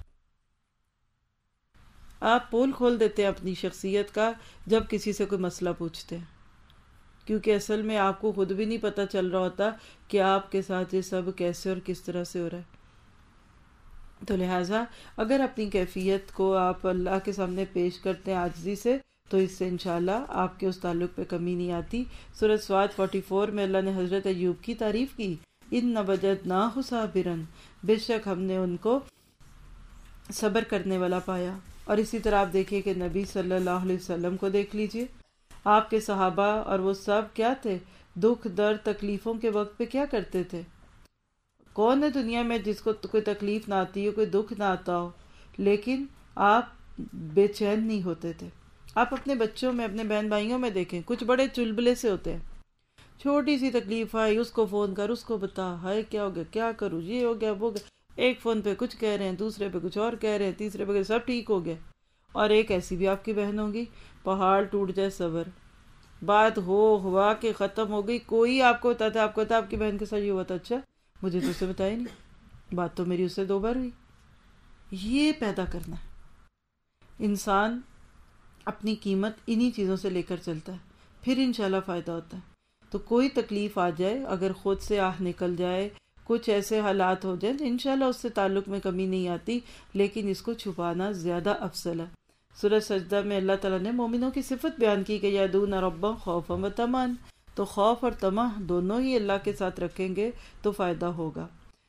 آپ پول کھول دیتے ہیں اپنی شخصیت کا جب کسی سے کوئی مسئلہ پوچھتے ہیں، کیونکہ اصل میں آپ کو خود بھی نہیں پتہ چل رہا ہوتا کہ آپ کے ساتھ یہ سب کیسے اور کس طرح سے ہو رہا ہے۔ تو لہٰذا اگر اپنی کیفیت کو آپ اللہ کے سامنے پیش کرتے ہیں عاجزی سے، تو اس سے انشاءاللہ آپ کے اس تعلق پہ کمی نہیں آتی۔ سورۃ صاد 44 میں اللہ نے حضرت ایوب کی تعریف کی، اِنَّ وَجَدْنَاهُ صَابِرًا، بے شک ہم نے ان کو صبر کرنے والا پایا۔ اور اسی طرح آپ دیکھیے کہ نبی صلی اللہ علیہ وسلم کو دیکھ لیجئے، آپ کے صحابہ اور وہ سب کیا تھے، دکھ درد تکلیفوں کے وقت پہ کیا کرتے تھے؟ کون ہے دنیا میں جس کو کوئی تکلیف نہ آتی ہو، کوئی دکھ نہ آتا ہو، لیکن آپ بے چین نہیں ہوتے تھے۔ آپ اپنے بچوں میں، اپنے بہن بھائیوں میں دیکھیں، کچھ بڑے چلبلے سے ہوتے ہیں، چھوٹی سی تکلیف آئی اس کو فون کر، اس کو بتا، ہائے کیا ہو گیا، کیا کروں، یہ ہو گیا وہ گیا، ایک فون پہ کچھ کہہ رہے ہیں، دوسرے پہ کچھ اور کہہ رہے ہیں، تیسرے پہ سب ٹھیک ہو گیا۔ اور ایک ایسی بھی آپ کی بہن ہوگی، پہاڑ ٹوٹ جائے صبر، بات ہوا کہ ختم ہو گئی، کوئی آپ کو بتاتا، آپ کو بتا آپ کی بہن کے ساتھ یہ ہوا تھا، اچھا مجھے تو اسے بتایا نہیں، بات تو میری اس سے 2 بار ہوئی۔ یہ پیدا کرنا ہے، انسان اپنی قیمت انہی چیزوں سے لے کر چلتا ہے۔ پھر انشاءاللہ فائدہ ہوتا ہے۔ تو کوئی تکلیف آ جائے، اگر خود سے آہ نکل جائے، کچھ ایسے حالات ہو جائیں تو انشاءاللہ اس سے تعلق میں کمی نہیں آتی، لیکن اس کو چھپانا زیادہ افضل ہے۔ سورہ سجدہ میں اللہ تعالیٰ نے مومنوں کی صفت بیان کی کہ یدعون ربهم خوفا و طمعا، تو خوف اور طمع دونوں ہی اللہ کے ساتھ رکھیں گے تو فائدہ ہوگا۔